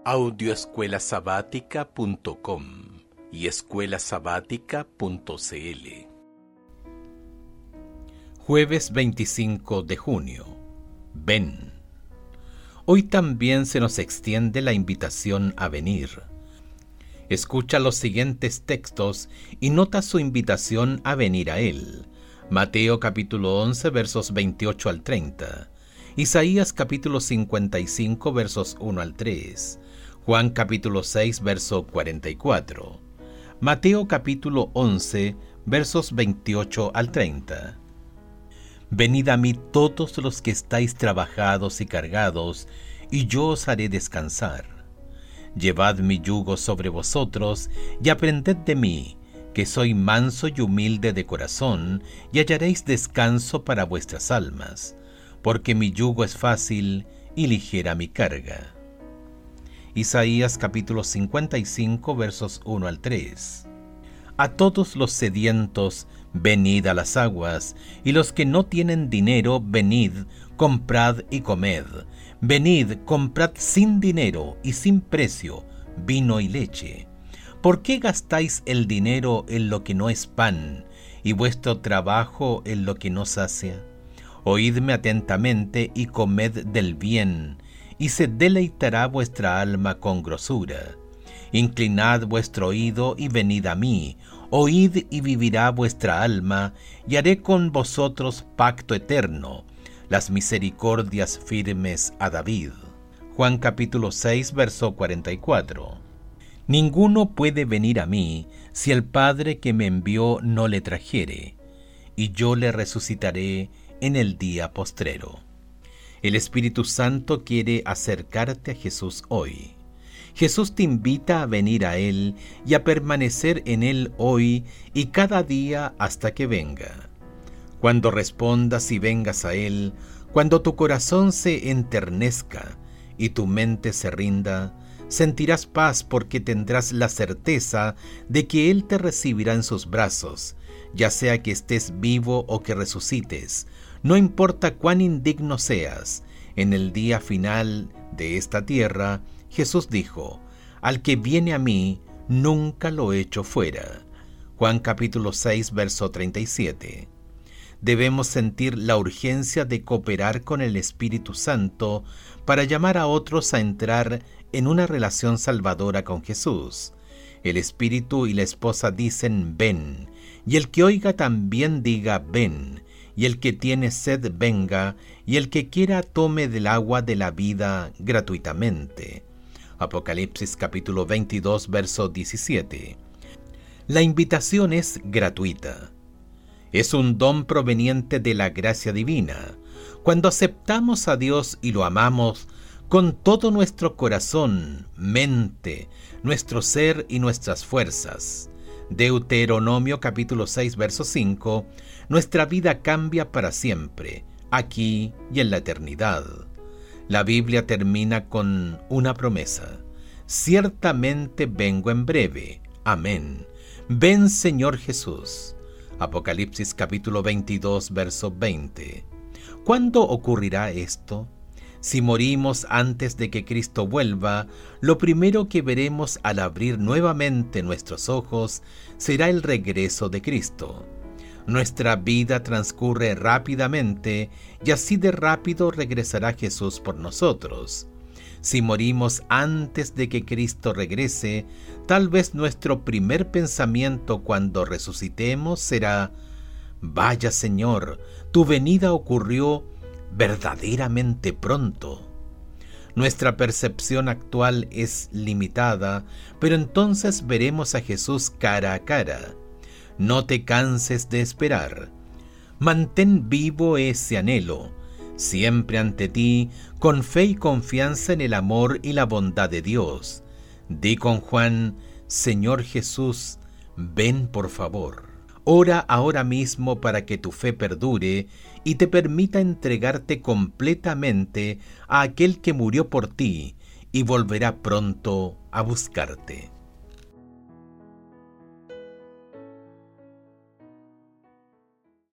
audioescuelasabática.com y escuelasabática.cl. Jueves 25 de junio. Ven. Hoy también se nos extiende la invitación a venir. Escucha los siguientes textos y nota su invitación a venir a Él. Mateo capítulo 11 versos 28 al 30. Isaías capítulo 55 versos 1 al 3. Juan capítulo 6 verso 44. Mateo capítulo 11 versos 28 al 30. Venid a mí todos los que estáis trabajados y cargados, y yo os haré descansar. Llevad mi yugo sobre vosotros, y aprended de mí, que soy manso y humilde de corazón, y hallaréis descanso para vuestras almas, porque mi yugo es fácil y ligera mi carga. Isaías capítulo 55 versos 1 al 3. A todos los sedientos, venid a las aguas, y los que no tienen dinero, venid, comprad y comed. Venid, comprad sin dinero y sin precio vino y leche. ¿Por qué gastáis el dinero en lo que no es pan, y vuestro trabajo en lo que no sacia? Oídme atentamente y comed del bien, y se deleitará vuestra alma con grosura. Inclinad vuestro oído y venid a mí, oíd y vivirá vuestra alma, y haré con vosotros pacto eterno, las misericordias firmes a David. Juan capítulo 6 verso 44. Ninguno puede venir a mí si el Padre que me envió no le trajere, y yo le resucitaré en el día postrero. El Espíritu Santo quiere acercarte a Jesús hoy. Jesús te invita a venir a Él y a permanecer en Él hoy y cada día hasta que venga. Cuando respondas y vengas a Él, cuando tu corazón se enternezca y tu mente se rinda, sentirás paz porque tendrás la certeza de que Él te recibirá en sus brazos, ya sea que estés vivo o que resucites. No importa cuán indigno seas, en el día final de esta tierra, Jesús dijo: al que viene a mí, nunca lo echo fuera. Juan capítulo 6, verso 37. Debemos sentir la urgencia de cooperar con el Espíritu Santo para llamar a otros a entrar en una relación salvadora con Jesús. El Espíritu y la esposa dicen: ven, y el que oiga también diga: ven, y el que tiene sed venga, y el que quiera tome del agua de la vida gratuitamente. Apocalipsis capítulo 22 verso 17. La invitación es gratuita. Es un don proveniente de la gracia divina. Cuando aceptamos a Dios y lo amamos con todo nuestro corazón, mente, nuestro ser y nuestras fuerzas. Deuteronomio capítulo 6 verso 5, nuestra vida cambia para siempre, aquí y en la eternidad. La Biblia termina con una promesa: ciertamente vengo en breve. Amén. Ven, Señor Jesús. Apocalipsis capítulo 22 verso 20. ¿Cuándo ocurrirá esto? Si morimos antes de que Cristo vuelva, lo primero que veremos al abrir nuevamente nuestros ojos será el regreso de Cristo. Nuestra vida transcurre rápidamente y así de rápido regresará Jesús por nosotros. Si morimos antes de que Cristo regrese, tal vez nuestro primer pensamiento cuando resucitemos será: vaya Señor, tu venida ocurrió verdaderamente pronto. Nuestra percepción actual es limitada, pero entonces veremos a Jesús cara a cara. No te canses de esperar. Mantén vivo ese anhelo, siempre ante ti, con fe y confianza en el amor y la bondad de Dios. Di con Juan: Señor Jesús, ven por favor. Ora ahora mismo para que tu fe perdure y te permita entregarte completamente a aquel que murió por ti y volverá pronto a buscarte.